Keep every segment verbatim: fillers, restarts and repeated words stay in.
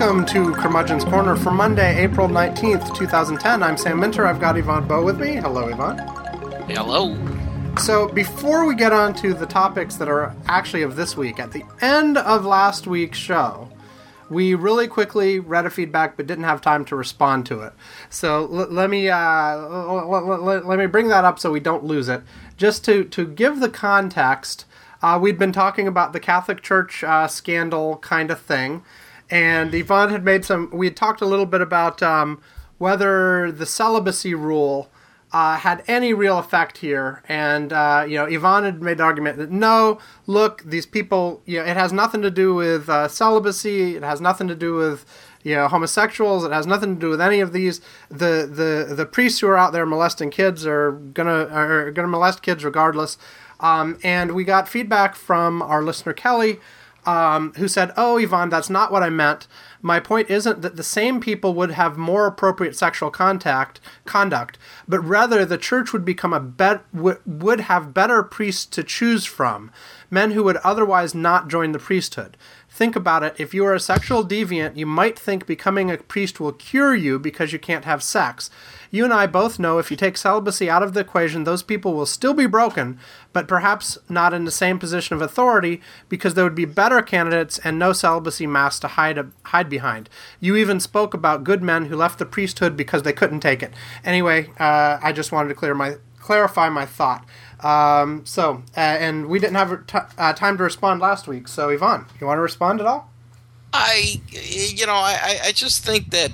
Welcome to Curmudgeon's Corner for Monday, April nineteenth, twenty ten. I'm Sam Minter. I've got Yvonne Bowe with me. Hello, Yvonne. Hello. So, before we get on to the topics that are actually of this week, at the end of last week's show, we really quickly read a feedback but didn't have time to respond to it. So, l- let me uh, l- l- l- let me bring that up so we don't lose it. Just to, to give the context, uh, we'd been talking about the Catholic Church uh, scandal kind of thing. And Yvonne had made some, we had talked a little bit about um, whether the celibacy rule uh, had any real effect here. And, uh, you know, Yvonne had made the argument that no, look, these people, you know, it has nothing to do with uh, celibacy. It has nothing to do with, you know, homosexuals. It has nothing to do with any of these. The, the, the priests who are out there molesting kids are gonna, are gonna molest kids regardless. Um, and we got feedback from our listener, Kelly, Um, who said, oh, Yvonne, that's not what I meant. My point isn't that the same people would have more appropriate sexual contact conduct, but rather the church would become a bet w- would have better priests to choose from, men who would otherwise not join the priesthood. Think about it. If you are a sexual deviant, you might think becoming a priest will cure you because you can't have sex. You and I both know if you take celibacy out of the equation, those people will still be broken, but perhaps not in the same position of authority because there would be better candidates and no celibacy mask to hide hide behind. You even spoke about good men who left the priesthood because they couldn't take it. Anyway, uh, I just wanted to clear my clarify my thought. Um, so, uh, and we didn't have t- uh, time to respond last week. So, Yvonne, you want to respond at all? I, you know, I, I just think that.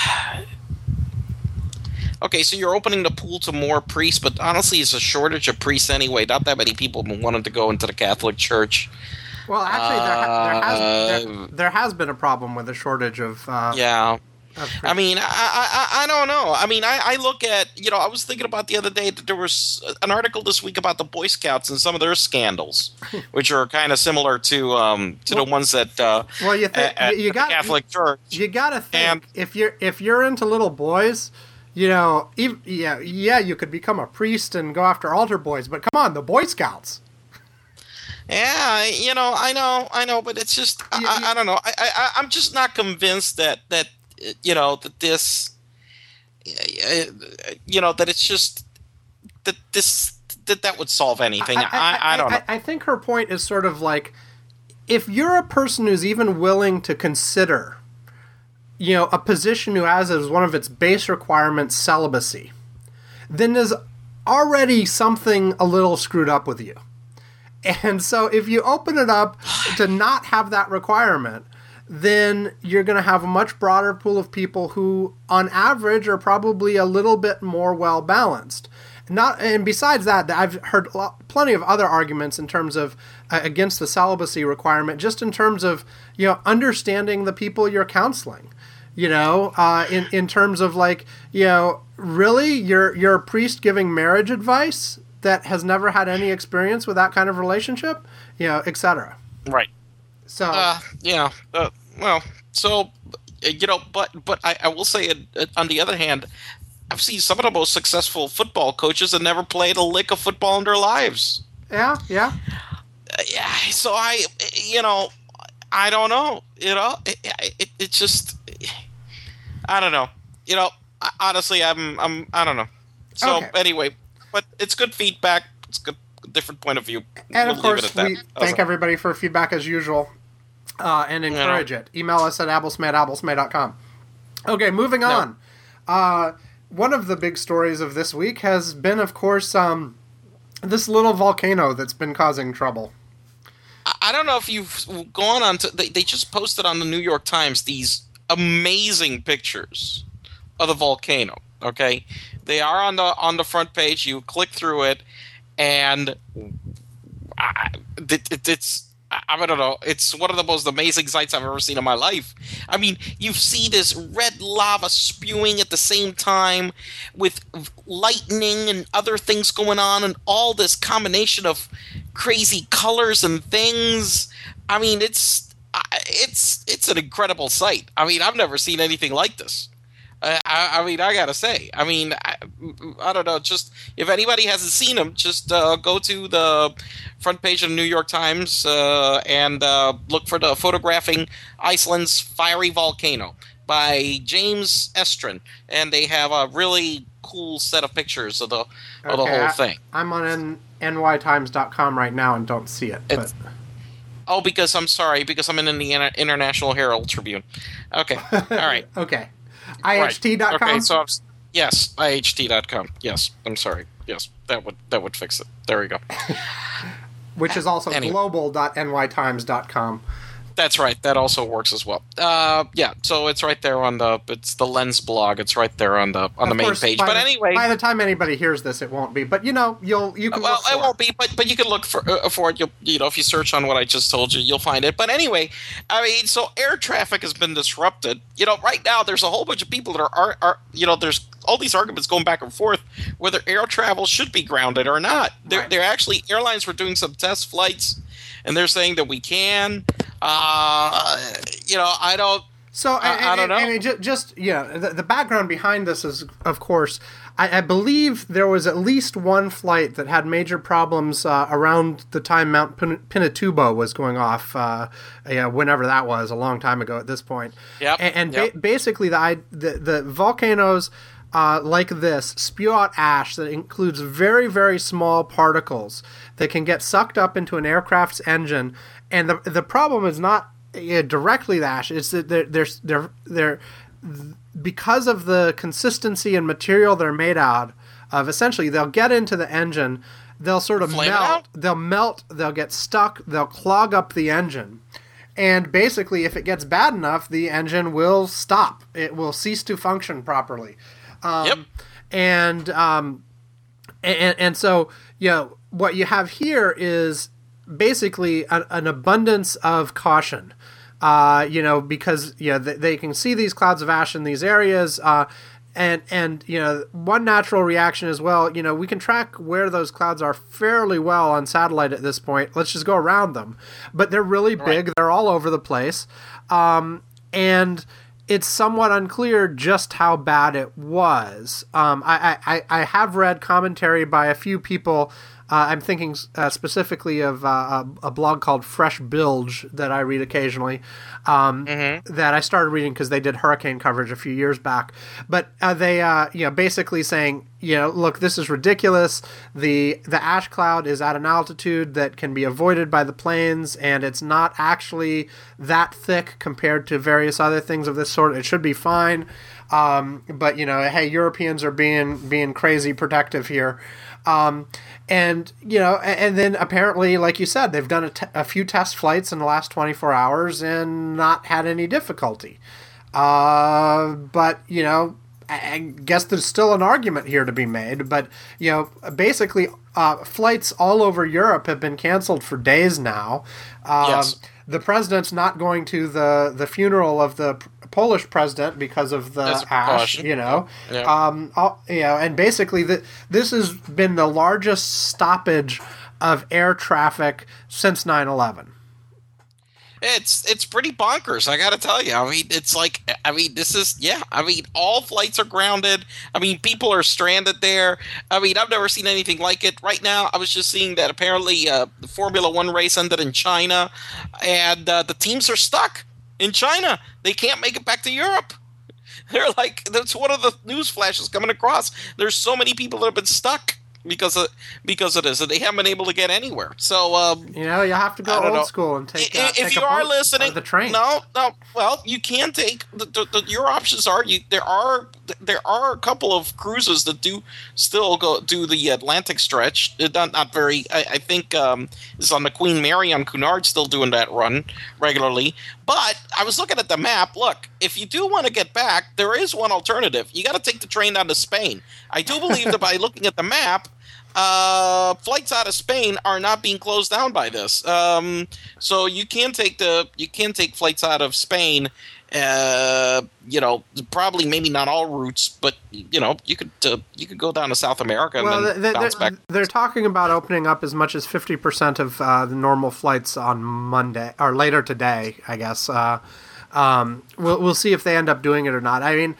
Okay, so you're opening the pool to more priests, but honestly, it's a shortage of priests anyway. Not that many people wanted to go into the Catholic Church. Well, actually, there, ha- there, has, there, there has been a problem with a shortage of. Uh, yeah. of I mean, I, I I don't know. I mean, I, I look at, you know, I was thinking about the other day that there was an article this week about the Boy Scouts and some of their scandals, which are kind of similar to um to well, the ones that uh, well, you think at, you got the Catholic you, Church. You got to think and, if you're if you're into little boys. You know, even, yeah, yeah, you could become a priest and go after altar boys, but come on, the Boy Scouts. Yeah, you know, I know, I know, but it's just, I, I, I don't know. I, I, I'm just not convinced that, that, you know, that this, you know, that it's just, that this, that that would solve anything. I, I, I, I don't I, know. I think her point is sort of like, if you're a person who's even willing to consider, you know, a position who has as one of its base requirements celibacy, then there's already something a little screwed up with you. And so if you open it up to not have that requirement, then you're going to have a much broader pool of people who, on average, are probably a little bit more well-balanced. Not, and besides that, I've heard plenty of other arguments in terms of uh, against the celibacy requirement, just in terms of, you know, understanding the people you're counseling. You know, uh, in in terms of like, you know, really, you're you're a priest giving marriage advice that has never had any experience with that kind of relationship, you know, et cetera. Right. So, uh, yeah. Uh, well, so you know, but but I, I will say, uh, on the other hand, I've seen some of the most successful football coaches that never played a lick of football in their lives. Yeah, yeah, uh, yeah. So I, you know, I don't know. You know, it it, it just. I don't know. You know, honestly, I'm, I'm, I don't know. So okay. Anyway, but it's good feedback. It's good, different point of view. And we'll of course, we thank everybody for feedback as usual, uh, and encourage you know. it. Email us at abblesmay at abblesmay dot com. Okay, moving on. No. Uh, one of the big stories of this week has been, of course, um, this little volcano that's been causing trouble. I don't know if you've gone on to. They, they just posted on the New York Times these amazing pictures of the volcano. Okay, they are on the on the front page. You click through it, and I, it, it, it's I don't know. It's one of the most amazing sights I've ever seen in my life. I mean, you see this red lava spewing at the same time with lightning and other things going on, and all this combination of crazy colors and things. I mean, it's. It's it's an incredible sight. I mean, I've never seen anything like this. I, I, I mean, I gotta say, I mean, I, I don't know. Just if anybody hasn't seen them, just uh, go to the front page of the New York Times uh, and uh, look for the photographing Iceland's fiery volcano by James Estrin, and they have a really cool set of pictures of the of the Okay, whole I, thing. I'm on N- N Y times dot com right now and don't see it. It's- But Oh, because I'm sorry, because I'm in the Inter- International Herald Tribune. Okay, all right. okay. I H T dot com? Okay, so I'm, yes, I H T dot com. Yes, I'm sorry. Yes, that would that would fix it. There we go. Which is also Anyway. global dot N Y times dot com. That's right. That also works as well. Uh, yeah, so it's right there on the it's the Lens blog. It's right there on the on the Of main course, page. by But the- anyway, by the time anybody hears this, it won't be. But you know, you'll you can well, look for it won't be. But but you can look for uh, for it. You'll, you know, if you search on what I just told you, you'll find it. But anyway, I mean, so air traffic has been disrupted. You know, right now there's a whole bunch of people that are are, are you know there's all these arguments going back and forth whether air travel should be grounded or not. They're, Right. they're actually airlines were doing some test flights, and they're saying that we can. Uh, you know, I don't. So I- and, I don't and- know. and it ju- just you know, the, the background behind this is, of course, I, I believe there was at least one flight that had major problems uh, around the time Mount Pin- Pinatubo was going off. Uh, yeah, whenever that was, a long time ago at this point. Yep, And, and yep. ba- basically, the, I- the the volcanoes. Uh, like this, spew out ash that includes very, very small particles that can get sucked up into an aircraft's engine. And the the problem is not uh, directly the ash; it's that they're they're they're, they're because of the consistency and material they're made out of. Essentially, they'll get into the engine, they'll sort of Flame it melt, out? they'll melt, they'll get stuck, they'll clog up the engine. And basically, if it gets bad enough, the engine will stop. It will cease to function properly. Um, Yep. And, um, and and so you know what you have here is basically a, an abundance of caution. Uh, you know, because you know they, they can see these clouds of ash in these areas. Uh, and and you know one natural reaction is, well, you know, we can track where those clouds are fairly well on satellite at this point. Let's just go around them. But they're really big. Right. They're all over the place. Um, and it's somewhat unclear just how bad it was. Um, I, I, I have read commentary by a few people. Uh, I'm thinking uh, specifically of uh, a, a blog called Fresh Bilge that I read occasionally, um, Mm-hmm. that I started reading because they did hurricane coverage a few years back. But uh, they, uh, you know, basically saying, you know, look, this is ridiculous. The the ash cloud is at an altitude that can be avoided by the planes, and it's not actually that thick compared to various other things of this sort. It should be fine. Um, but you know, hey, Europeans are being being crazy protective here. Um, and, you know, and, and then apparently, like you said, they've done a, t- a few test flights in the last twenty-four hours and not had any difficulty. Uh, but, you know, I, I guess there's still an argument here to be made. But, you know, basically, uh, flights all over Europe have been canceled for days now. Um, Yes. The president's not going to the, the funeral of the P- Polish president because of the As a ash, precaution. you know. Yeah. Um, all, you know, and basically, the, this has been the largest stoppage of air traffic since nine eleven. It's it's pretty bonkers, I gotta tell you. I mean, it's like, I mean, this is, yeah, I mean, all flights are grounded. I mean, people are stranded there. I mean, I've never seen anything like it. Right now, I was just seeing that apparently uh, the Formula One race ended in China, and uh, the teams are stuck in China. They can't make it back to Europe. They're like, that's one of the news flashes coming across. There's so many people that have been stuck because of because of this, and they haven't been able to get anywhere. So, um, You know, you have to I go don't old know. school and take. I- Uh, if take you a are boat listening, or the train. no, no. Well, you can take the, the, the, your options are you. There are there are a couple of cruises that do still go do the Atlantic stretch. Uh, Not not very. I, I think um, it's on the Queen Mary on Cunard still doing that run regularly. But I was looking at the map. Look, if you do want to get back, there is one alternative. You got to take the train down to Spain. I do believe that by looking at the map. Uh, flights out of Spain are not being closed down by this. Um, so you can take the you can take flights out of Spain. Uh, you know, probably maybe not all routes, but you know, you could uh, you could go down to South America and Well, then they, bounce they're, back. they're talking about opening up as much as fifty percent of uh, the normal flights on Monday or later today, I guess. Uh, um, we'll we'll see if they end up doing it or not. I mean,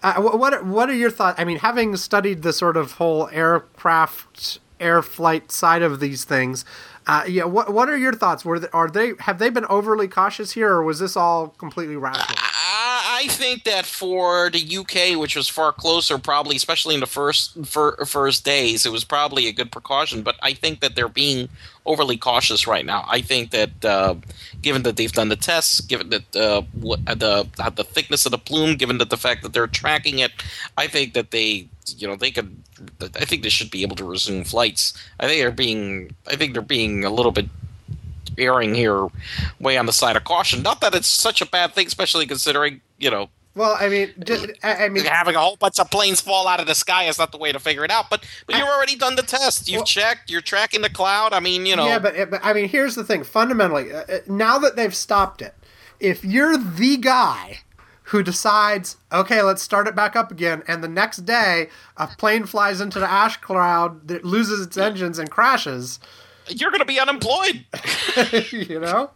Uh, wh- what what are your thoughts? I mean, having studied the sort of whole aircraft, air flight side of these things, uh, yeah. What what are your thoughts? Were they, are they have they been overly cautious here, or was this all completely rational? I think that for the U K, which was far closer, probably, especially in the first fir- first days, it was probably a good precaution. But I think that they're being overly cautious right now. I think that uh, given that they've done the tests, given that uh, what, the uh, the thickness of the plume, given that the fact that they're tracking it, I think that they, you know, they could. I think they should be able to resume flights. I think they're being. I think they're being a little bit erring here, way on the side of caution. Not that it's such a bad thing, especially considering, you know. Well, I mean, just, I, I mean, having a whole bunch of planes fall out of the sky is not the way to figure it out. But but you've already done the test. You've well, checked. You're tracking the cloud. I mean, you know. Yeah, but, but I mean, here's the thing. Fundamentally, uh, now that they've stopped it, if you're the guy who decides, okay, let's start it back up again, and the next day a plane flies into the ash cloud that loses its engines and crashes, you're going to be unemployed. You know?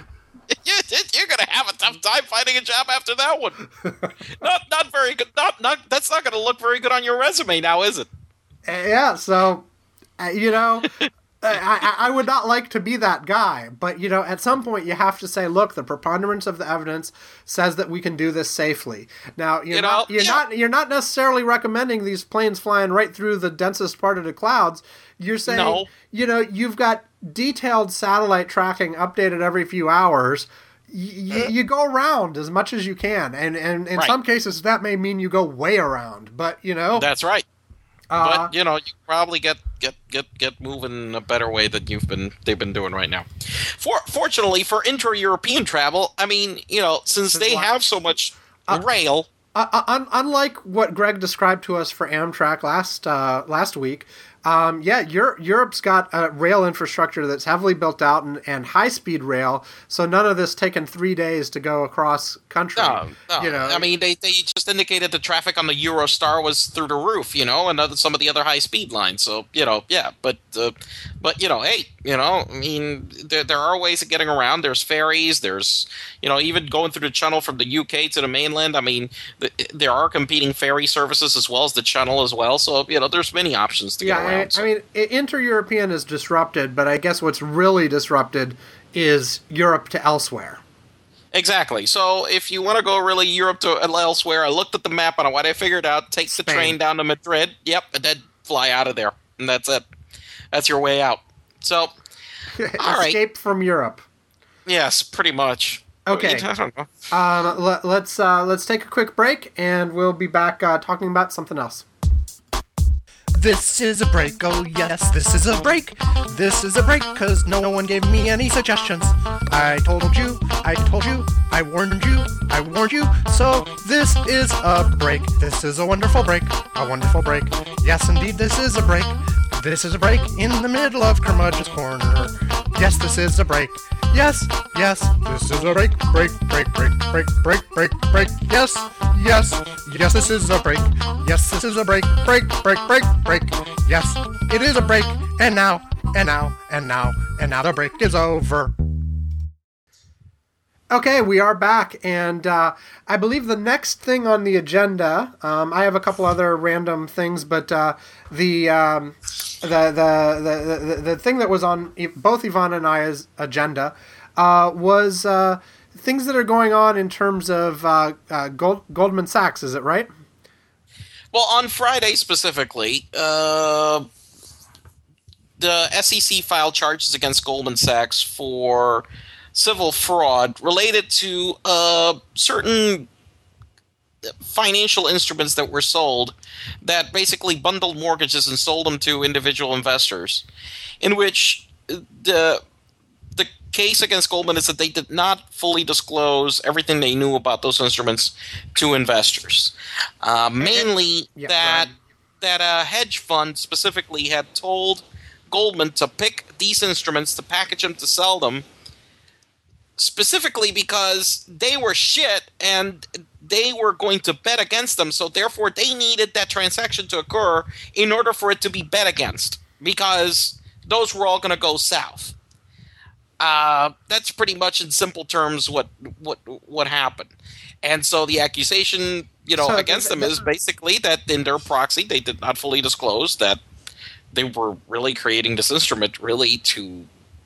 You're going to have a tough time finding a job after that one. Not not very good. Not not That's not going to look very good on your resume now, is it? Yeah, so, uh, you know, I, I would not like to be that guy. But, you know, at some point you have to say, look, the preponderance of the evidence says that we can do this safely. Now, you're, you know, not, you're, yeah. not, you're not necessarily recommending these planes flying right through the densest part of the clouds. You're saying, no. you know, you've got detailed satellite tracking updated every few hours. Y- uh, you go around as much as you can. And, and in right. some cases, that may mean you go way around. But, you know. That's right. Uh, but, you know, you probably get, get, get, get moving a better way than you've been they've been doing right now. For, fortunately, for intra-European travel, I mean, you know, since they what? have so much uh, rail. Uh, un- unlike what Greg described to us for Amtrak last uh, last week, Um, yeah, Europe, Europe's got a rail infrastructure that's heavily built out and, and high-speed rail, so none of this taking three days to go across country. No, no. You know, I mean, they, they just indicated the traffic on the Eurostar was through the roof, you know, and other, some of the other high-speed lines. So, you know, yeah, but, uh, but you know, hey, you know, I mean, there, there are ways of getting around. There's ferries. There's, you know, even going through the channel from the U K to the mainland. I mean, the, there are competing ferry services as well as the channel as well. So, you know, there's many options to yeah, get around. I, I mean, inter-European is disrupted, but I guess what's really disrupted is Europe to elsewhere. Exactly. So if you want to go really Europe to elsewhere, I looked at the map and what I figured out, take Spain. the train down to Madrid, yep, and then fly out of there. And that's it. That's your way out. So, all right. Escape from Europe. Yes, pretty much. Okay. I don't know. Um, let, let's, uh, let's take a quick break, and we'll be back uh, talking about something else. This is a break, oh yes, this is a break. This is a break, cause no one gave me any suggestions. I told you, I told you, I warned you, I warned you. So this is a break. This is a wonderful break, a wonderful break. Yes, indeed, this is a break. This is a break in the middle of Curmudgeon's Corner. Yes, this is a break. Yes, yes, this is a break, break, break, break, break, break, break, break. Yes, yes, yes, this is a break. Yes, this is a break, break, break, break, break. Yes, it is a break. And now, and now, and now, and now the break is over. Okay, we are back, and uh, I believe the next thing on the agenda, um, I have a couple other random things, but uh, the, um, the, the, the, the the thing that was on both Yvonne and I's agenda uh, was uh, things that are going on in terms of uh, uh, Gold, Goldman Sachs, is it right? Well, on Friday specifically, uh, the S E C filed charges against Goldman Sachs for civil fraud related to uh, certain financial instruments that were sold that basically bundled mortgages and sold them to individual investors, in which the the case against Goldman is that they did not fully disclose everything they knew about those instruments to investors. Uh, mainly yeah, that that a hedge fund specifically had told Goldman to pick these instruments, to package them, to sell them, specifically because they were shit and they were going to bet against them, so therefore they needed that transaction to occur in order for it to be bet against, because those were all going to go south. Uh, that's pretty much in simple terms what what what happened. And so the accusation you know, So against th- them th- is basically that in their proxy they did not fully disclose that they were really creating this instrument really to.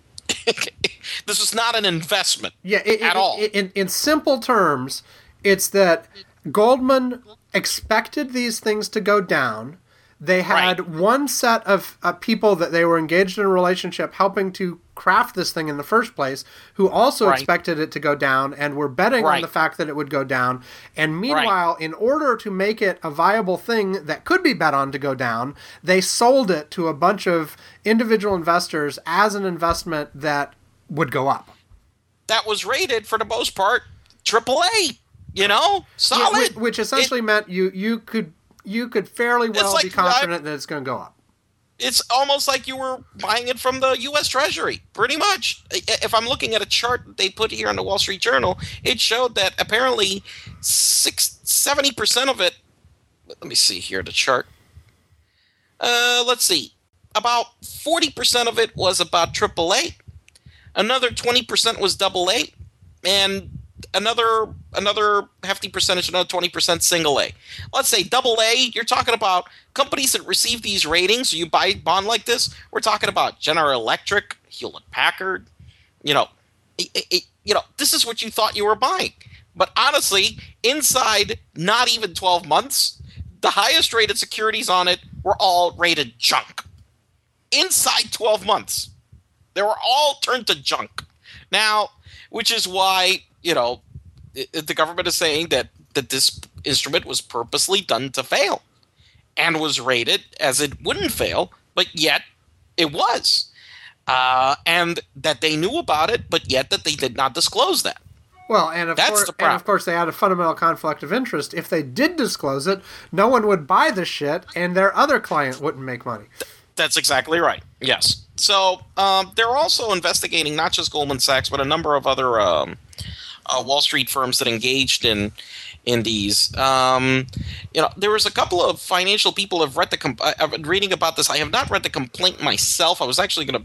This was not an investment Yeah, it, at it, all. It, in, in simple terms, it's that Goldman expected these things to go down. They had Right. one set of uh, people that they were engaged in a relationship helping to craft this thing in the first place, who also Right. expected it to go down and were betting on Right. the fact that it would go down. And meanwhile, in order to make it a viable thing that could be bet on to go down, they sold it to a bunch of individual investors as an investment that would go up. That was rated for the most part triple A. You know, Yeah, solid. which, which essentially meant you you could you could fairly well like be confident that it's going to go up. It's almost like you were buying it from the U S Treasury, pretty much. If I'm looking at a chart that they put here in the Wall Street Journal, it showed that apparently six, seventy percent of it, let me see here, the chart. Uh, let's see. About forty percent of it was about triple A. Another twenty percent was double A. And another another hefty percentage, another twenty percent single A. Let's say double A, you're talking about companies that receive these ratings, so you buy a bond like this, we're talking about General Electric, Hewlett-Packard, you know, it, it, you know, this is what you thought you were buying. But honestly, inside not even twelve months, the highest rated securities on it were all rated junk. Inside twelve months, they were all turned to junk. Now, which is why, you know, the government is saying that, that this instrument was purposely done to fail and was rated as it wouldn't fail, but yet it was. Uh, and that they knew about it, but yet that they did not disclose that. Well, and of, That's course, the and problem. of course they had a fundamental conflict of interest. If they did disclose it, no one would buy the shit, and their other client wouldn't make money. That's exactly right. Yes. So um, they're also investigating not just Goldman Sachs, but a number of other um, uh, Wall Street firms that engaged in in these. Um, you know, there was a couple of financial people have read the. Comp- I've been reading about this. I have not read the complaint myself. I was actually going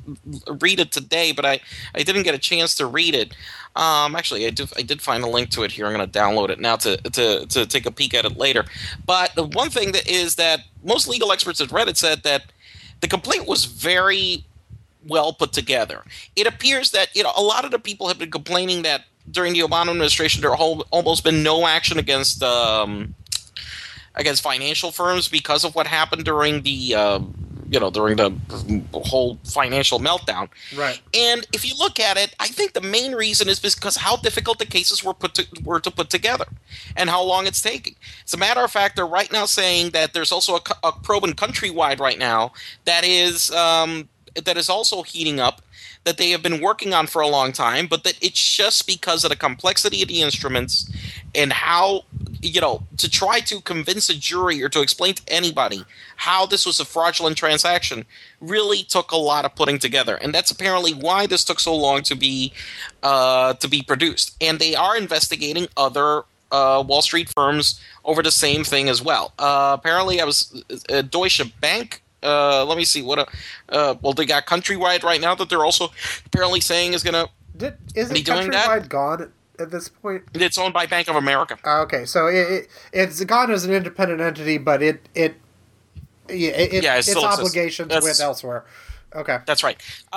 to read it today, but I, I didn't get a chance to read it. Um, actually, I did I did find a link to it here. I'm going to download it now to, to to take a peek at it later. But the one thing that is that most legal experts that read it said that the complaint was very well put together. It appears that, you know, a lot of the people have been complaining that during the Obama administration there have almost been no action against um, against financial firms because of what happened during the uh, you know during the whole financial meltdown. Right. And if you look at it, I think the main reason is because how difficult the cases were put to, were to put together, and how long it's taking. As a matter of fact, they're right now saying that there's also a, a probe in Countrywide right now that is um, that is also heating up, that they have been working on for a long time, but that it's just because of the complexity of the instruments and how, you know, to try to convince a jury or to explain to anybody how this was a fraudulent transaction really took a lot of putting together. And that's apparently why this took so long to be uh, to be produced. And they are investigating other uh, Wall Street firms over the same thing as well. Uh, apparently, I was uh, Deutsche Bank. Uh, let me see what. Uh, uh, well, they got Countrywide right now that they're also apparently saying is going to. Did, isn't Are you doing that? Countrywide gone at this point? It's owned by Bank of America. Uh, okay, so it, it it's gone as an independent entity, but it it yeah, it, Yeah, it its still exists. obligations That's- went elsewhere. Okay. That's right.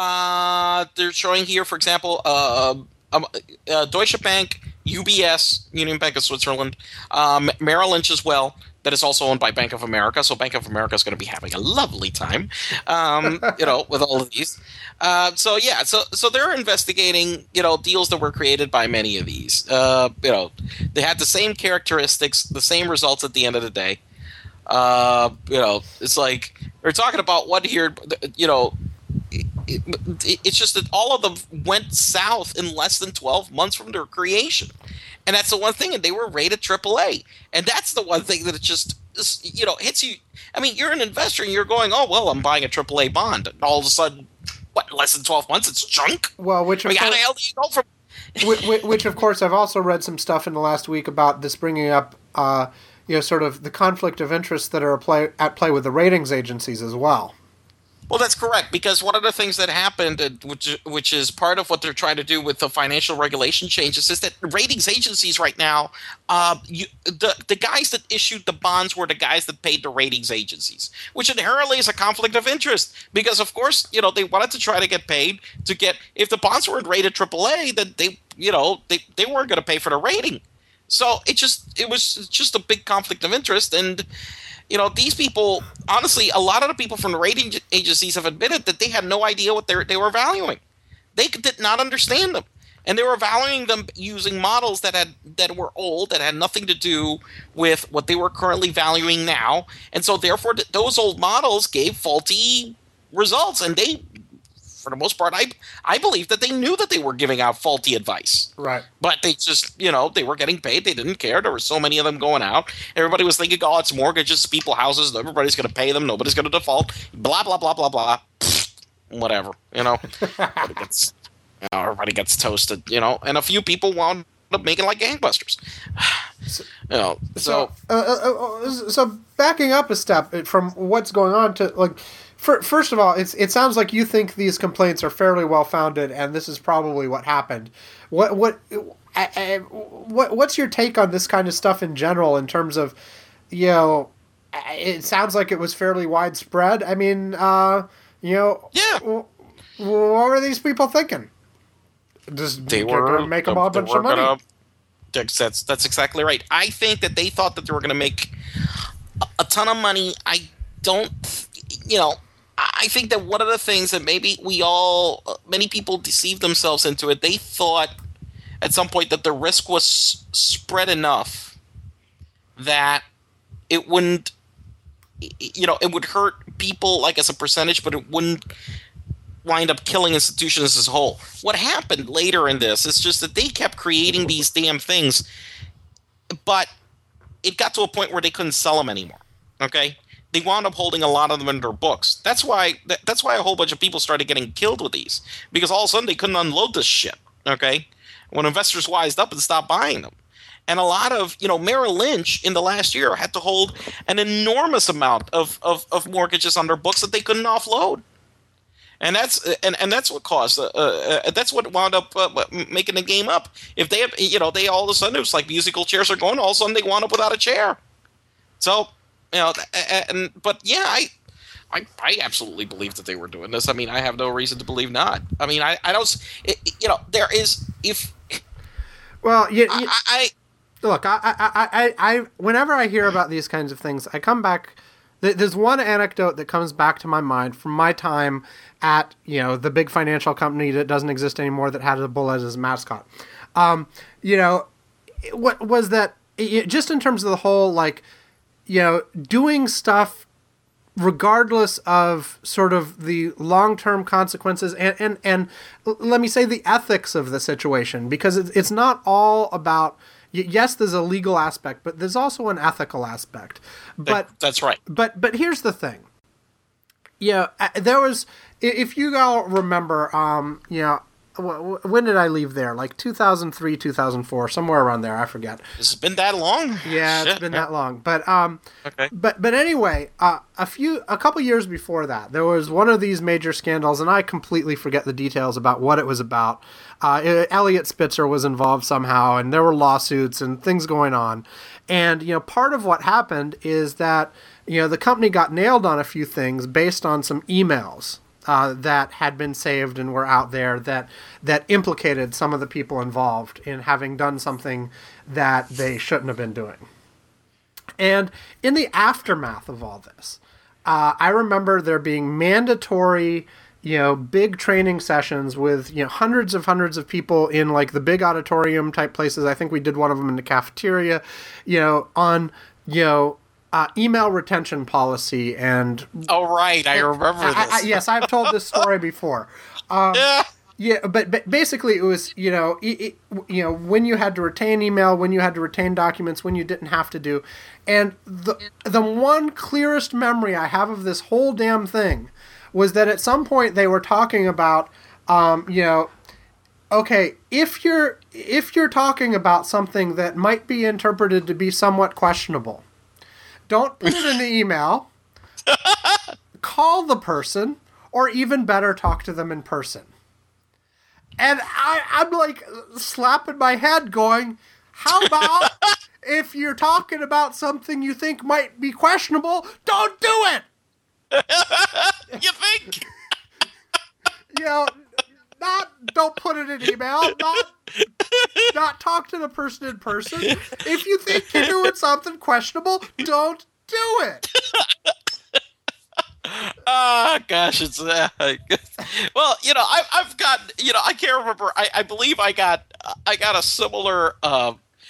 Uh, they're showing here, for example, uh, um, uh, Deutsche Bank, U B S, Union Bank of Switzerland, um, Merrill Lynch as well. That is also owned by Bank of America, so Bank of America is going to be having a lovely time, um, you know, with all of these. Uh, so yeah, so so they're investigating, you know, deals that were created by many of these. Uh, you know, they had the same characteristics, the same results at the end of the day. Uh, you know, it's like we're talking about what here, you know. It, it, it's just that all of them went south in less than twelve months from their creation. And that's the one thing, and they were rated triple A. And that's the one thing that it just, you know, hits you. I mean, you're an investor, and you're going, oh, well, I'm buying a triple A bond. And all of a sudden, what, less than twelve months, it's junk? Well, which I of mean, how the course, hell do you go from... which, which of course I've also read some stuff in the last week about this bringing up, uh, you know, sort of the conflict of interests that are play, at play with the ratings agencies as well. Well, that's correct, because one of the things that happened, uh, which which is part of what they're trying to do with the financial regulation changes, is that ratings agencies right now, uh, you, the the guys that issued the bonds were the guys that paid the ratings agencies, which inherently is a conflict of interest, because of course, you know, they wanted to try to get paid to get, if the bonds weren't rated triple A, then they, you know, they they weren't going to pay for the rating. So it just it was just a big conflict of interest. And you know, these people, honestly, a lot of the people from the rating agencies have admitted that they had no idea what they they were valuing. They did not understand them, and they were valuing them using models that had that were old, that had nothing to do with what they were currently valuing now. And so, therefore, th- those old models gave faulty results, and they, for the most part, I I believe that they knew that they were giving out faulty advice. Right. But they just, you know, they were getting paid. They didn't care. There were so many of them going out. Everybody was thinking, oh, it's mortgages, people, houses. Everybody's going to pay them. Nobody's going to default. Blah, blah, blah, blah, blah. Whatever, you know. everybody, gets, you know, everybody gets toasted, you know. And a few people wound up making like gangbusters. So, you know, so... so, uh, uh, uh, so backing up a step from what's going on to, like... For, first of all, it's, it sounds like you think these complaints are fairly well founded, and this is probably what happened. What what I, I, what what's your take on this kind of stuff in general? In terms of, you know, it sounds like it was fairly widespread. I mean, uh, you know, yeah. W- what were these people thinking? Just they were make them all a bunch of money. Gonna, that's that's exactly right. I think that they thought that they were going to make a, a ton of money. I don't, you know. I think that one of the things that maybe we all, many people deceived themselves into it, they thought at some point that the risk was spread enough that it wouldn't, you know, it would hurt people like as a percentage, but it wouldn't wind up killing institutions as a whole. What happened later in this is just that they kept creating these damn things, but it got to a point where they couldn't sell them anymore, okay? They wound up holding a lot of them in their books. That's why that's why a whole bunch of people started getting killed with these, because all of a sudden they couldn't unload this shit, okay? When investors wised up and stopped buying them. And a lot of, you know, Merrill Lynch in the last year had to hold an enormous amount of, of, of mortgages on their books that they couldn't offload. And that's and, and that's what caused uh, uh, that's what wound up uh, making the game up. If they, you know, they all of a sudden, it was like musical chairs are going, all of a sudden they wound up without a chair. So, you know, and but yeah, I, I, I absolutely believe that they were doing this. I mean, I have no reason to believe not. I mean, I, I don't, it, you know, there is if. Well, you, you I, I look, I, I, I, I, whenever I hear about these kinds of things, I come back. There's one anecdote that comes back to my mind from my time at, you know, the big financial company that doesn't exist anymore that had a bull as his mascot. Um, you know, what was that? Just in terms of the whole, like, you know, doing stuff regardless of sort of the long-term consequences and, and, and let me say the ethics of the situation, because it's, it's not all about, yes, there's a legal aspect, but there's also an ethical aspect. But that's right. But, but here's the thing. Yeah, there was, if you all remember, um, you know, when did I leave there? Like two thousand three, two thousand four, somewhere around there. I forget. Has it been that long? Yeah, Shit. it's been that long. But um, okay. But but anyway, uh, a few, a couple years before that, there was one of these major scandals, and I completely forget the details about what it was about. Uh, it, Elliot Spitzer was involved somehow, and there were lawsuits and things going on. And you know, part of what happened is that you know the company got nailed on a few things based on some emails. Uh, that had been saved and were out there that that implicated some of the people involved in having done something that they shouldn't have been doing. And in the aftermath of all this, uh, I remember there being mandatory, you know, big training sessions with, you know, hundreds of hundreds of people in like the big auditorium type places. I think we did one of them in the cafeteria, you know, on, you know, Uh, email retention policy and oh right, I remember I, this. I, yes, I've told this story before. Um, yeah, yeah, but, but basically it was you know it, it, you know when you had to retain email, when you had to retain documents, when you didn't have to do, and the the one clearest memory I have of this whole damn thing was that at some point they were talking about um, you know. Okay, if you're if you're talking about something that might be interpreted to be somewhat questionable, don't put it in the email. Call the person, or even better, talk to them in person. And I, I'm like slapping my head going, how about if you're talking about something you think might be questionable, don't do it! You think? You know, not don't put it in email, not not talk to the person in person. If you think you're doing something questionable, don't do it. Oh gosh, it's uh, well, you know, I, I've got, you know, I can't remember. I, I believe I got, I got a similar, uh,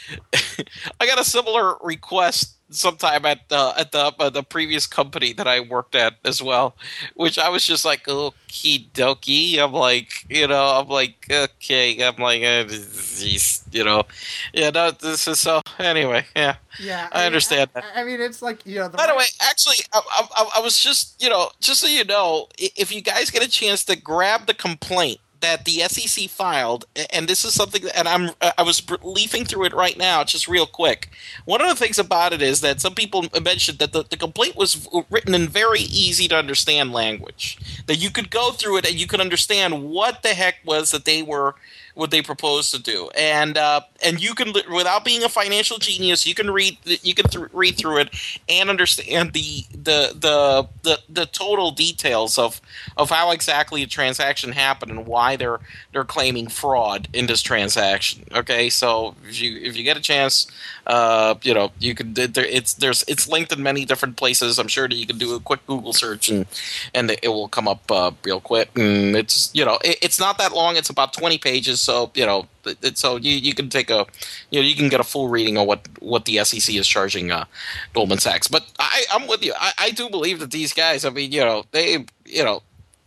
I got a similar request sometime at the at the uh, the previous company that I worked at as well, which I was just like, okie dokie. I'm like, you know, I'm like, okay, I'm like, uh, geez, you know, yeah, no, this is so. Anyway, yeah, Yeah, I understand I, that. I mean, it's like, you know. The By the way, actually, I, I, I was just, you know, just so you know, if you guys get a chance to grab the complaint that the S E C filed, and this is something that, and I'm I was leafing through it right now, just real quick. One of the things about it is that some people mentioned that the, the complaint was written in very easy to understand language, that you could go through it and you could understand what the heck was that they were what they proposed to do, and uh, and you can, without being a financial genius, you can read you can th- read through it and understand the the, the the the total details of of how exactly a transaction happened and why they're they're claiming fraud in this transaction. Okay, so if you if you get a chance, uh, you know you can there, it's there's it's linked in many different places. I'm sure that you can do a quick Google search and and it will come up uh, real quick. And it's you know it, it's not that long. It's about twenty pages. So you know, it, so you, you can take a, you know, you can get a full reading of what, what the S E C is charging uh, Goldman Sachs. But I, I'm with you. I, I do believe that these guys. I mean, you know, they, you know,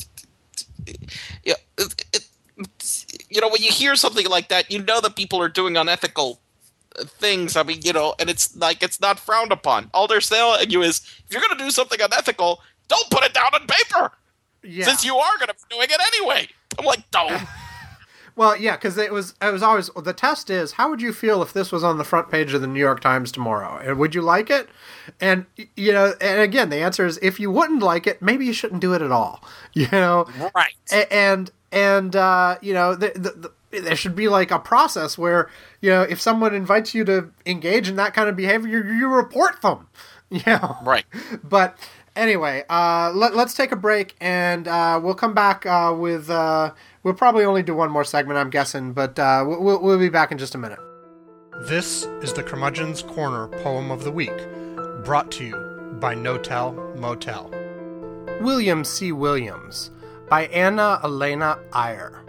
yeah, it, it, you know, when you hear something like that, you know that people are doing unethical things. I mean, you know, and it's like it's not frowned upon. All they're telling you is, if you're going to do something unethical, don't put it down on paper. Yeah. Since you are going to be doing it anyway. I'm like, don't. Well, yeah, because it was it was always the test is, how would you feel if this was on the front page of the New York Times tomorrow? And would you like it? And you know, and again, the answer is, if you wouldn't like it, maybe you shouldn't do it at all. You know, right? And and uh, you know, the, the, the, there should be like a process where, you know, if someone invites you to engage in that kind of behavior, you, you report them. You know, right? But anyway, uh, let, let's take a break, and uh, we'll come back uh, with. Uh, We'll probably only do one more segment, I'm guessing, but uh, we'll, we'll be back in just a minute. This is the Curmudgeon's Corner Poem of the Week, brought to you by No Tell Motel. William C. Williams, by Anna Elena Iyer.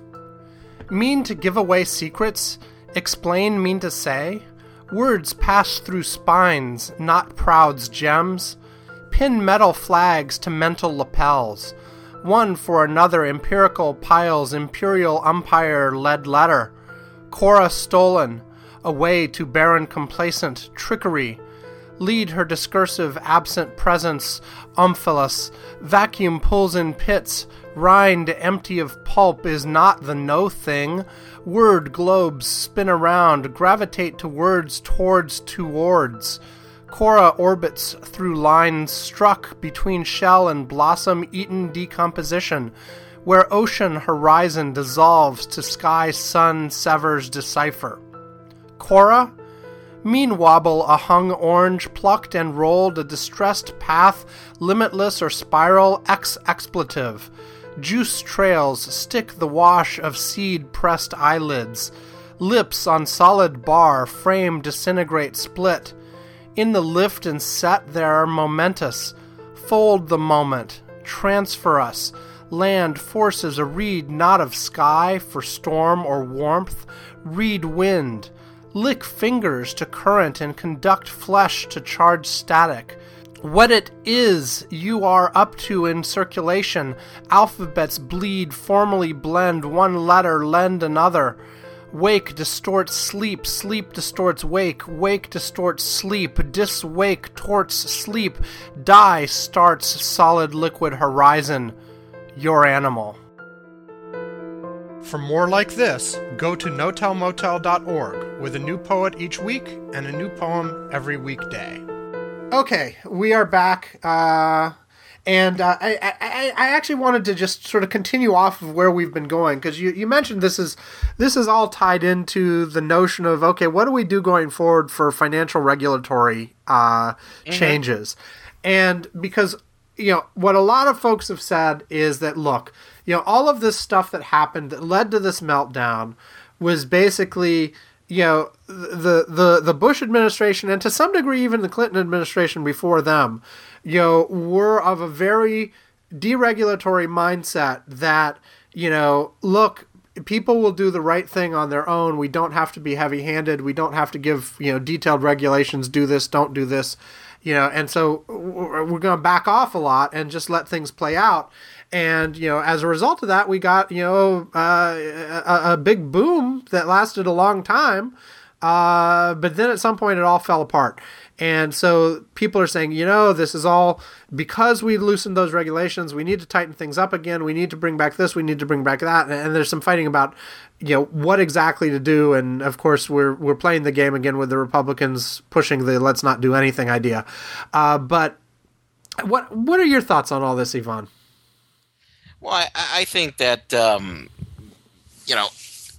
Mean to give away secrets? Explain mean to say? Words pass through spines, not proud's gems. Pin metal flags to mental lapels. One for another empirical piles imperial umpire led letter. Cora stolen, away to barren complacent trickery. Lead her discursive absent presence, Omphilus. Vacuum pulls in pits, rind empty of pulp is not the no thing. Word globes spin around, gravitate to words towards towards. Cora orbits through lines struck between shell and blossom-eaten decomposition, where ocean horizon dissolves to sky sun severs decipher. Cora? Mean wobble a hung orange, plucked and rolled a distressed path, limitless or spiral, ex-expletive. Juice trails stick the wash of seed-pressed eyelids. Lips on solid bar, frame disintegrate split. In the lift and set there are momentous. Fold the moment. Transfer us. Land forces a reed not of sky for storm or warmth. Reed wind. Lick fingers to current and conduct flesh to charged static. What it is you are up to in circulation. Alphabets bleed, formally blend. One letter lend another. Wake distorts sleep, sleep distorts wake, wake distorts sleep, diswake torts sleep, die starts solid liquid horizon. Your animal. For more like this, go to no tell motel dot org, with a new poet each week and a new poem every weekday. Okay, we are back. Uh, And uh, I, I, I actually wanted to just sort of continue off of where we've been going, because you, you mentioned this is this is all tied into the notion of, okay, what do we do going forward for financial regulatory uh, mm-hmm. changes? And because, you know, what a lot of folks have said is that, look, you know, all of this stuff that happened that led to this meltdown was basically, you know, the the the Bush administration, and to some degree even the Clinton administration before them, you know, were of a very deregulatory mindset that, you know, look, people will do the right thing on their own. We don't have to be heavy-handed. We don't have to give, you know, detailed regulations, do this, don't do this, you know, and so we're going to back off a lot and just let things play out. And, you know, as a result of that, we got, you know, uh, a, a big boom that lasted a long time. Uh, but then at some point it all fell apart. And so people are saying, you know, this is all because we loosened those regulations. We need to tighten things up again. We need to bring back this. We need to bring back that. And, and there's some fighting about, you know, what exactly to do. And of course, we're we're playing the game again with the Republicans pushing the let's not do anything idea. Uh, but what what are your thoughts on all this, Ivan? Well, I, I think that um, you know,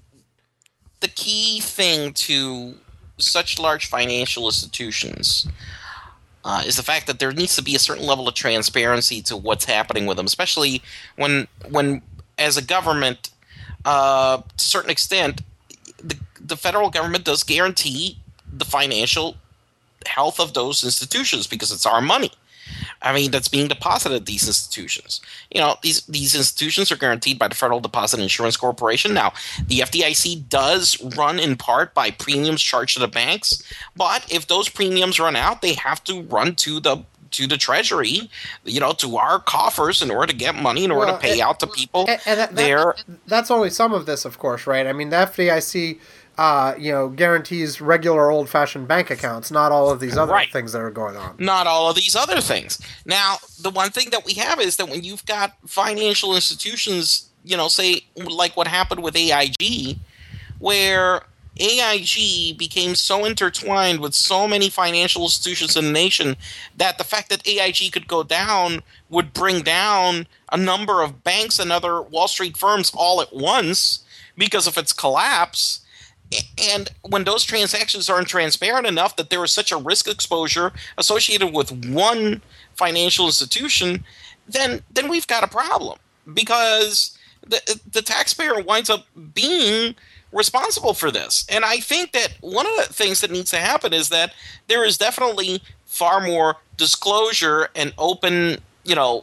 the key thing to such large financial institutions uh, is the fact that there needs to be a certain level of transparency to what's happening with them, especially when, when as a government, uh, to a certain extent, the, the federal government does guarantee the financial health of those institutions because it's our money. I mean, that's being deposited at these institutions. You know, these these institutions are guaranteed by the Federal Deposit Insurance Corporation. Now, the F D I C does run in part by premiums charged to the banks, but if those premiums run out, they have to run to the to the Treasury, you know, to our coffers in order to get money, in order well, to pay and, out to people. And, and that, there. That's only some of this, of course, right? I mean, the F D I C Uh, you know, guarantees regular old-fashioned bank accounts, not all of these other right. things that are going on. Not all of these other things. Now, the one thing that we have is that when you've got financial institutions, you know, say like what happened with A I G, where A I G became so intertwined with so many financial institutions in the nation that the fact that A I G could go down would bring down a number of banks and other Wall Street firms all at once because of its collapse. And when those transactions aren't transparent enough that there is such a risk exposure associated with one financial institution, then then we've got a problem, because the the taxpayer winds up being responsible for this. And I think that one of the things that needs to happen is that there is definitely far more disclosure and open, you know,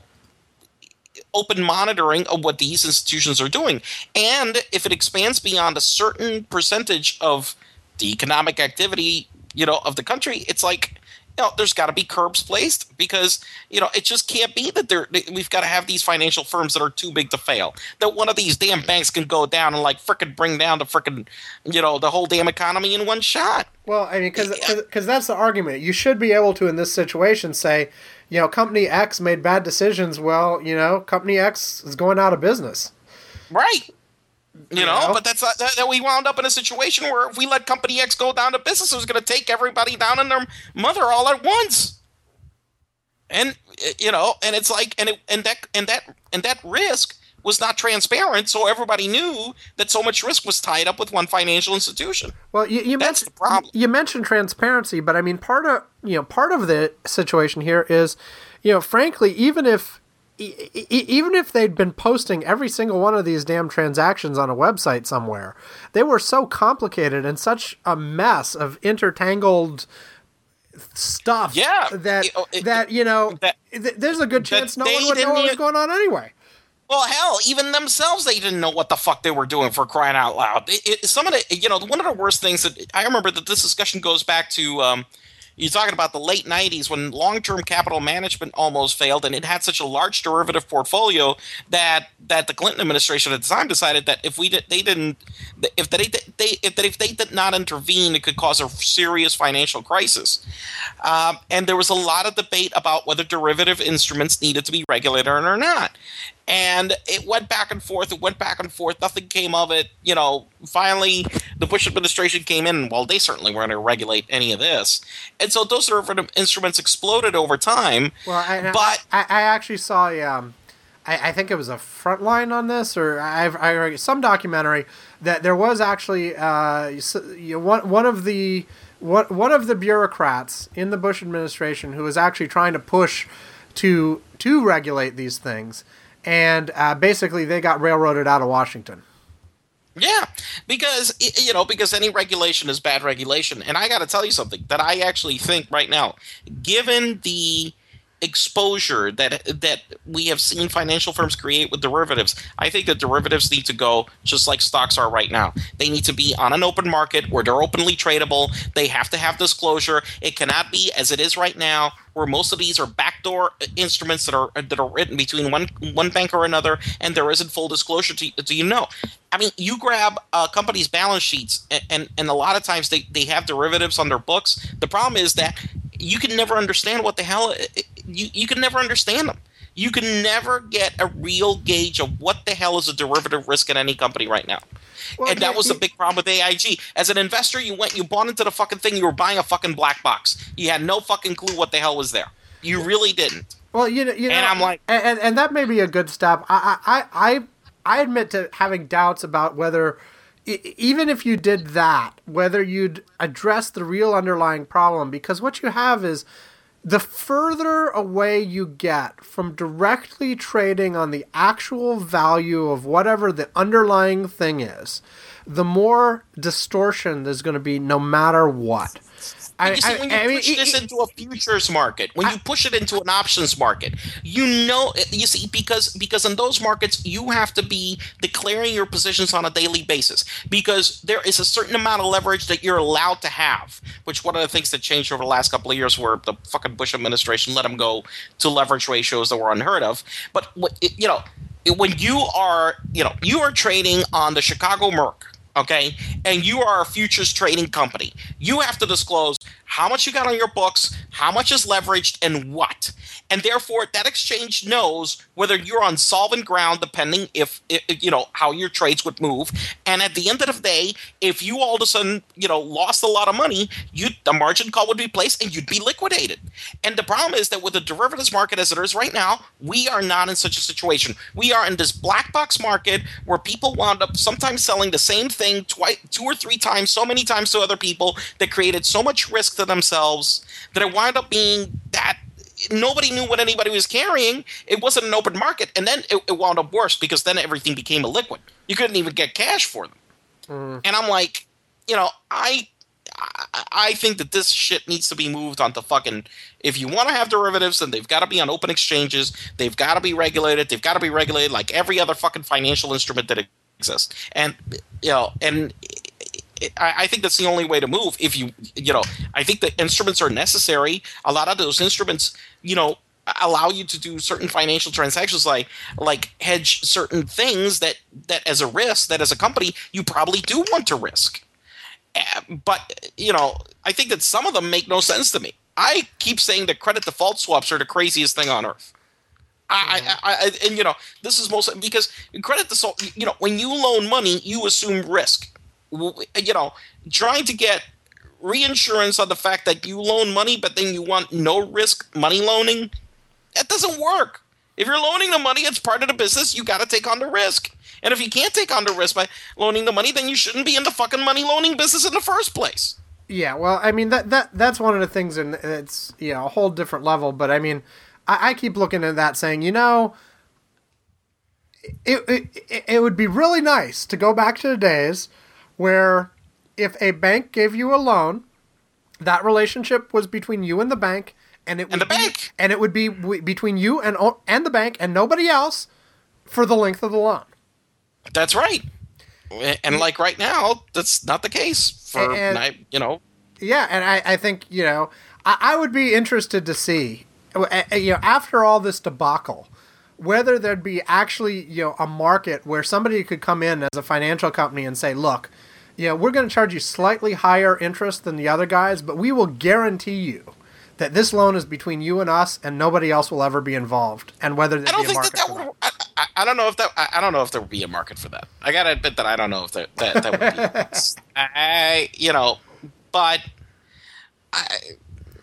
open monitoring of what these institutions are doing. And if it expands beyond a certain percentage of the economic activity, you know, of the country, it's like, you know, there's got to be curbs placed, because, you know, it just can't be that there we've got to have these financial firms that are too big to fail. That one of these damn banks can go down and like frickin' bring down the frickin', you know, the whole damn economy in one shot. Well, I mean, because because that's the argument. You should be able to, in this situation, say, you know, company X made bad decisions. Well, you know, company X is going out of business. Right. You, you know, know, but that's not, that, that we wound up in a situation where if we let company X go down to business, it was going to take everybody down in their mother all at once. And, you know, and it's like, and it, and that, and that, and that risk was not transparent, so everybody knew that so much risk was tied up with one financial institution. Well, you, you That's mentioned the problem. You mentioned transparency, but I mean, part of you know part of the situation here is, you know, frankly, even if e- e- even if they'd been posting every single one of these damn transactions on a website somewhere, they were so complicated and such a mess of intertangled stuff. Yeah, that it, it, that you know, that, th- there's a good chance no they one would know what was even- going on anyway. Well, hell, even themselves, they didn't know what the fuck they were doing, for crying out loud. It, it, some of the, you know, one of the worst things that I remember that this discussion goes back to, um, you're talking about the late nineties when long-term capital management almost failed, and it had such a large derivative portfolio that that the Clinton administration at the time decided that if we did, they didn't, if they, they if they, if they did not intervene, it could cause a serious financial crisis. Um, and there was a lot of debate about whether derivative instruments needed to be regulated or not. And it went back and forth. It went back and forth. Nothing came of it. You know, finally, the Bush administration came in, and, well, they certainly weren't going to regulate any of this. and so those derivative instruments exploded over time. Well, I, but I, I actually saw a, um, I, I think it was a Frontline on this, or I've I heard some documentary that there was actually uh, you know, one one of the one one of the bureaucrats in the Bush administration who was actually trying to push to to regulate these things, and uh, basically they got railroaded out of Washington. Yeah, because, you know, because any regulation is bad regulation. And I got to tell you something that I actually think right now, given the exposure that that we have seen financial firms create with derivatives, I think that derivatives need to go just like stocks are right now. They need to be on an open market where they're openly tradable. They have to have disclosure. It cannot be as it is right now, where most of these are backdoor instruments that are that are written between one one bank or another, and there isn't full disclosure to, to you know. I mean, you grab a company's balance sheets, and, and, and a lot of times they, they have derivatives on their books. The problem is that you can never understand what the hell – you, you can never understand them. You can never get a real gauge of what the hell is a derivative risk in any company right now. Well, and that was the big problem with A I G. As an investor, you went, you bought into the fucking thing, you were buying a fucking black box. You had no fucking clue what the hell was there. You really didn't. Well, you know, you know and I'm like, and and that may be a good step. I I I I admit to having doubts about whether, even if you did that, whether you'd address the real underlying problem, because what you have is the further away you get from directly trading on the actual value of whatever the underlying thing is, the more distortion there's going to be no matter what. You see, when you I, push I mean, this it, into a futures market, when I, you push it into an options market, you know, you see, because because in those markets, you have to be declaring your positions on a daily basis, because there is a certain amount of leverage that you're allowed to have, which one of the things that changed over the last couple of years where the fucking Bush administration let them go to leverage ratios that were unheard of. But, you know, when you are, you know, you are trading on the Chicago Merc, okay, and you are a futures trading company, you have to disclose how much you got on your books, how much is leveraged, and what. And therefore, that exchange knows whether you're on solvent ground, depending if, if you know how your trades would move. And at the end of the day, if you all of a sudden you know lost a lot of money, you the margin call would be placed and you'd be liquidated. And the problem is that with the derivatives market as it is right now, we are not in such a situation. We are in this black box market where people wound up sometimes selling the same thing twice, two or three times, so many times to other people, that created so much risk to themselves that it wound up being that nobody knew what anybody was carrying. It wasn't an open market, and then it, it wound up worse because then everything became illiquid. You couldn't even get cash for them. Mm. And I'm like, you know, I, I I think that this shit needs to be moved onto fucking. If you want to have derivatives, then they've got to be on open exchanges. They've got to be regulated. They've got to be regulated like every other fucking financial instrument that exists. And you know, and. I think that's the only way to move. If you, you know, I think the instruments are necessary. A lot of those instruments, you know, allow you to do certain financial transactions, like like hedge certain things that that as a risk, that as a company you probably do want to risk. But you know, I think that some of them make no sense to me. I keep saying that credit default swaps are the craziest thing on earth. I, I, I, and you know, this is most because credit default. You know, when you loan money, you assume risk. You know, trying to get reinsurance on the fact that you loan money, but then you want no risk money loaning, that doesn't work. If you're loaning the money, it's part of the business. You got to take on the risk. And if you can't take on the risk by loaning the money, then you shouldn't be in the fucking money loaning business in the first place. Yeah, well, I mean, that that that's one of the things, and it's, you know, a whole different level. But I mean, I, I keep looking at that saying, you know, it, it it would be really nice to go back to the days where if a bank gave you a loan, that relationship was between you and the bank, and it would and the be, bank, and it would be w- between you and and the bank and nobody else for the length of the loan. That's right. And like right now, that's not the case for and, and, you know. Yeah, and I, I think you know I, I would be interested to see you know after all this debacle, whether there'd be actually, you know, a market where somebody could come in as a financial company and say, look, you know, we're going to charge you slightly higher interest than the other guys, but we will guarantee you that this loan is between you and us and nobody else will ever be involved. And whether there'd be a market that, that for would, that. I, I don't know if that, I, I don't know if there would be a market for that. I got to admit that I don't know if that, that, that would be. I, you know, but I,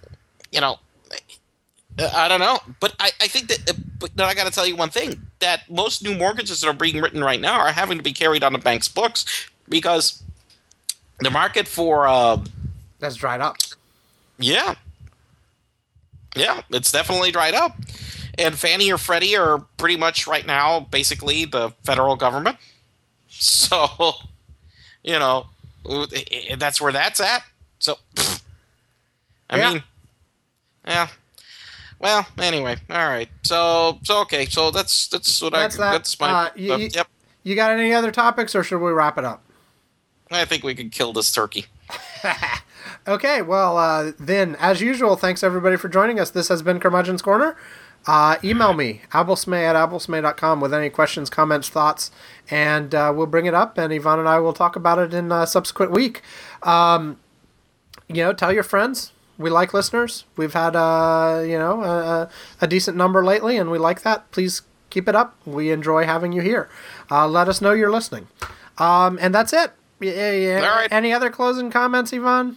you know, I don't know. But I, I think that, but then I got to tell you one thing, that most new mortgages that are being written right now are having to be carried on the bank's books because the market for... Uh, That's dried up. Yeah. Yeah, it's definitely dried up. And Fannie or Freddie are pretty much right now basically the federal government. So, you know, that's where that's at. So, I yeah. mean, yeah. Well, anyway, all right. So, so okay. So that's that's what That's I that. that's my Uh, you- uh, you- yep. You got any other topics, or should we wrap it up? I think we could kill this turkey. Okay, well, uh, then, as usual, thanks everybody for joining us. This has been Curmudgeon's Corner. Uh, email me, abblesmay at abblesmay dot com, with any questions, comments, thoughts, and uh, we'll bring it up, and Yvonne and I will talk about it in a subsequent week. Um, you know, tell your friends. We like listeners. We've had, uh, you know, a, a decent number lately, and we like that. Please keep it up. We enjoy having you here. Uh, let us know you're listening. Um, and that's it. Yeah, yeah. All right. Any other closing comments, Yvonne?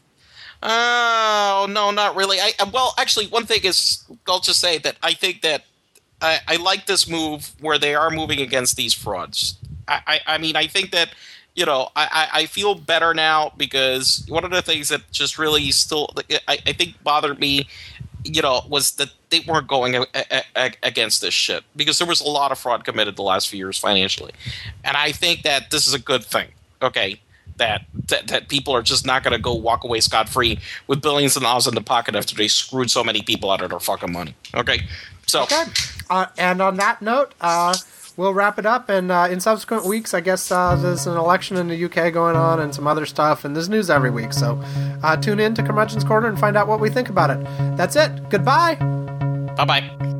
Oh, no, not really. I well, actually, one thing is, I'll just say that I think that I, I like this move where they are moving against these frauds. I, I, I mean, I think that, you know, I, I feel better now because one of the things that just really still, I, I think bothered me, you know, was that they weren't going a, a, a, against this shit because there was a lot of fraud committed the last few years financially. And I think that this is a good thing, okay? That, that that people are just not going to go walk away scot-free with billions of dollars in the pocket after they screwed so many people out of their fucking money. Okay? So. Okay. Uh, and on that note, uh, we'll wrap it up. And uh, in subsequent weeks, I guess uh, there's an election in the U K going on and some other stuff. And there's news every week. So uh, tune in to Curmudgeon's Corner and find out what we think about it. That's it. Goodbye. Bye-bye.